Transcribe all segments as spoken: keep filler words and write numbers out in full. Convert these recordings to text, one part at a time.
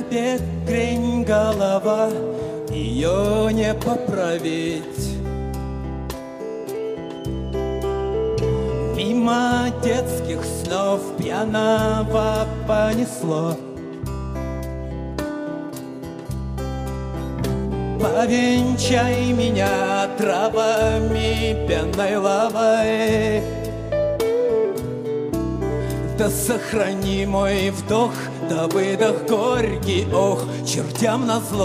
бекрень голова, ее не поправить. Мимо детских снов пьяного понесло. Повенчай меня травами, пенной лавой, да сохрани мой вдох, да выдох горький, ох, чертям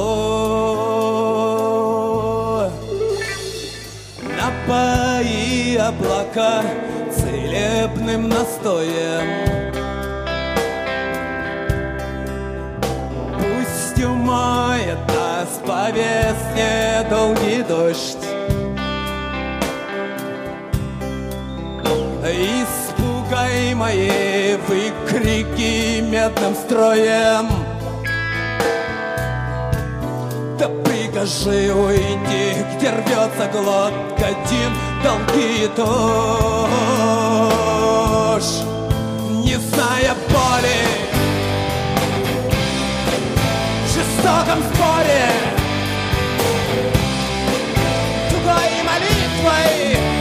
назло. Напои облака целебным настоем, пусть умоет нас по весне долгий дождь. Испугай мои выкрики медным строем, да прикажи уйти, где рвется глотка дым, долгий дождь. Не зная боли в жестоком споре, тугой молитвой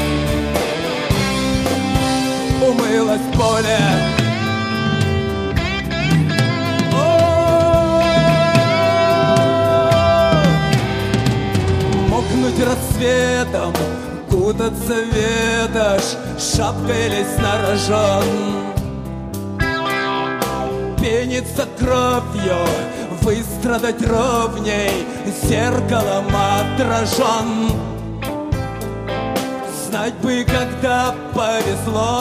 умылась поле. Мокнуть рассветом, кутаться ветошь, шапкой лезть на рожон, пениться кровью, выстрадать ровней, зеркалом отражен. Знать бы, когда повезло,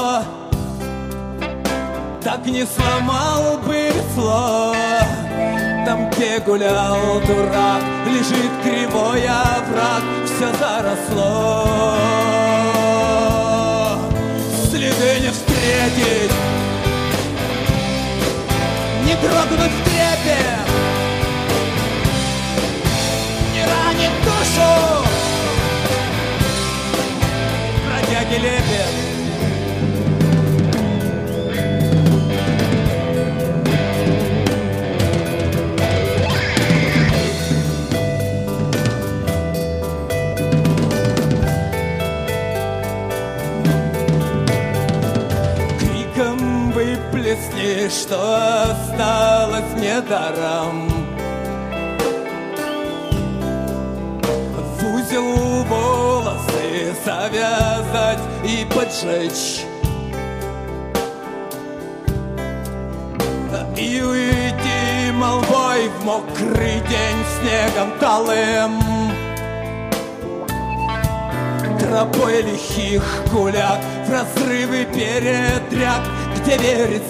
так не сломал бы весло. Там, где гулял дурак, лежит кривой овраг, все заросло. Следы не встретить, не дрогнуть в трепет, не ранить душу бродяги лепет. Выплесни, что осталось мне даром. В узел волосы завязать и поджечь, и уйти молвой в мокрый день снегом талым, тропой лихих гуляк в разрывы передряг, где верит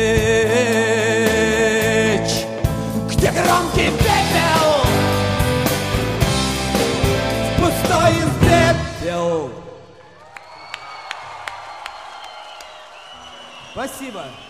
сечь, где громкий пепел пустой пепел. Спасибо.